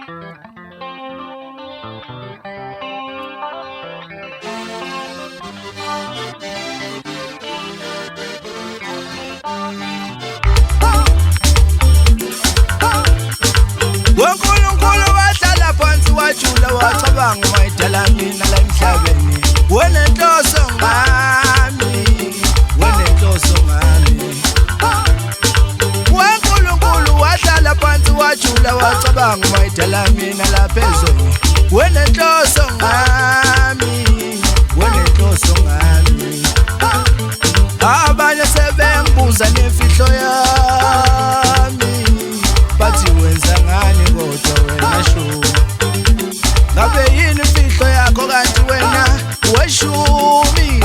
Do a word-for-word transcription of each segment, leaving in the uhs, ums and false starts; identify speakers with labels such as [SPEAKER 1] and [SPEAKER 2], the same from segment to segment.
[SPEAKER 1] Wonkulunkulu wahlala phansi wajula wacabanga mayidala mina la emhlabeni. Wenenhloso ngami, wenenhloso ngami. Wonkulunkulu wahlala phansi wajula wacabanga mayidala mina la phezulu. Wenenhloso ngami, wenenhloso ngami. Abanye sebengibuza nemfihlo yami, bathi wenza ngani kodwa wena shu. Ngabe yini imfihlo yakho kanti wena weshumi?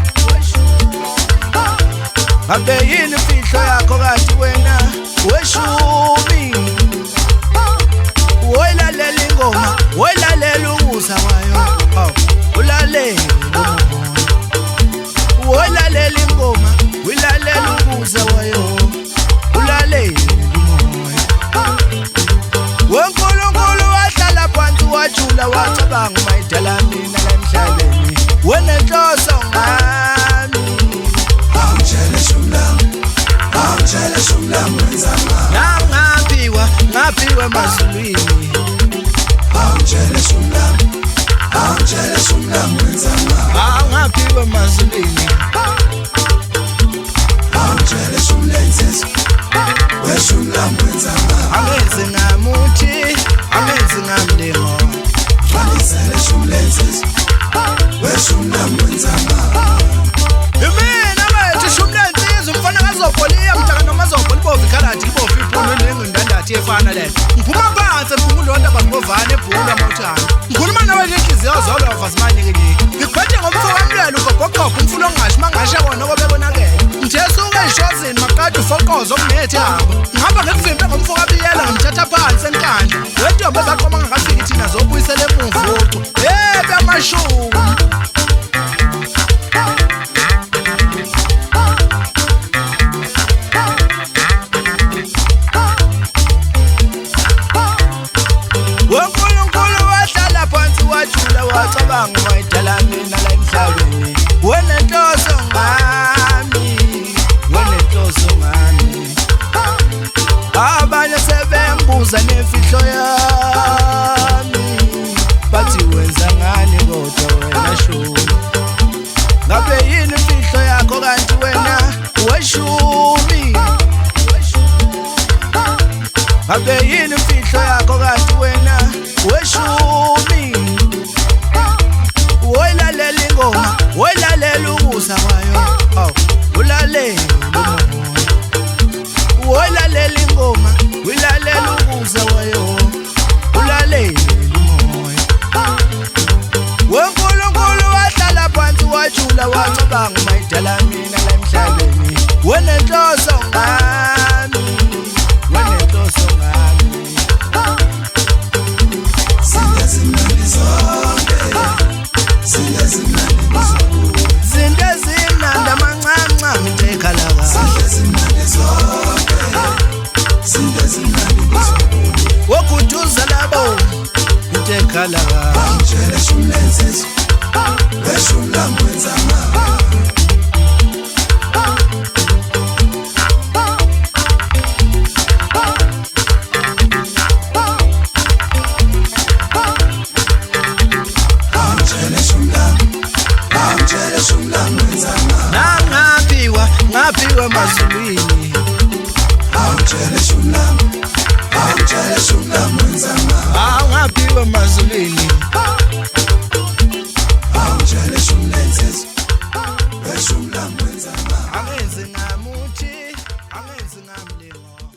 [SPEAKER 1] Ngabe yini imfihlo yakho kanti wena weshumi? Woyilalela ingoma, woyilalela umusa wayo, oh, ulalela umoya. Woyilalela ingoma, wilalela umusa wayo, ulalela umoya. Wonkulunkulu wahlala phansi wajula wacabanga mayidala mina la emhlabeni. Wenenhloso ngami,
[SPEAKER 2] awutshele shumlami, awutshele shumlami wenzani.
[SPEAKER 1] ngaphiwa ngaphiwa emazulwini.
[SPEAKER 2] Awutshele shumlami, awutshele shumlami wenzani.
[SPEAKER 1] Ngaphiwa emazulwini.
[SPEAKER 2] Awutshele shumlenzisi, weshumlami wenzani.
[SPEAKER 1] Angenzi ngamuthi, angenzi ngamlingo.
[SPEAKER 2] Fanisele shumlenzisi, weshumlami wenzani.
[SPEAKER 1] Yimina manje shumlenzisi umfana kaZobholiya mntaka noma Zobho libovu ikhalathi libovu iphunu nengindandathi efana le. Ngiphuma phansi ngiphuma ulonda bangovane ebhula mawuthanda. Ngikhuluma nawe ngenhliziyo zolo vasimanye ke ngiki. Ngikuphethe ngomfo wamlelo ugobhogobho umfulo ongashi mangashe wona obe bonakele. Ngithethe eshozini maqadi ufokozo okunethi hamba. Ngihamba ngekuvimbe ngomfo kabiyela ngimthatha phansi enkandla. Wedwa bezaqoma ngakafiki thina zobuyisela emuva uqo. Hey bamashuku. Wonkulunkulu wahlala phansi wajula wacabanga mayidala mina la emhlabeni. Wenenhloso ngami, wenenhloso ngami. Abanye sebengibuza nemfihlo yami, bathi wenza ngani kodwa wena shu. Ngabe yini imfihlo yakho kanti wena weshumi? Ngabe yini imfihlo yakho kanti wena weshumi? Woyilalela ingoma, woyilalela umusa wayo, oh, ulalela umoya. Woyilalela ingoma, wilalela umusa wayo, ulalela umoya. Wonkulunkulu wahlala phansi wajula wacabanga mayidala mina la emhlabeni. Wenenhloso ngami, wenenhloso ngami.
[SPEAKER 2] Zindezimnandi zonke, zindezimnandi zonke,
[SPEAKER 1] Zindezimnandi amancanca ngikhalaka.
[SPEAKER 2] zindezimnandi zonke, zindezimnandi zonke.
[SPEAKER 1] Wokuduza labo ngikhalaka.
[SPEAKER 2] Awutshele shumlenzisi, weshumlami wenzani. Awutshele shumlami, awutshele shumlami wenzani.
[SPEAKER 1] Ngaphiwa ngaphiwa emazulwini.
[SPEAKER 2] Awutshele shumlami, awutshele shumlami wenzani.
[SPEAKER 1] Ngaphiwa emazulwini.
[SPEAKER 2] Awutshele shumlenzisi, weshumlami wenzani.
[SPEAKER 1] Angenzi ngamuthi, angenzi ngamlingo.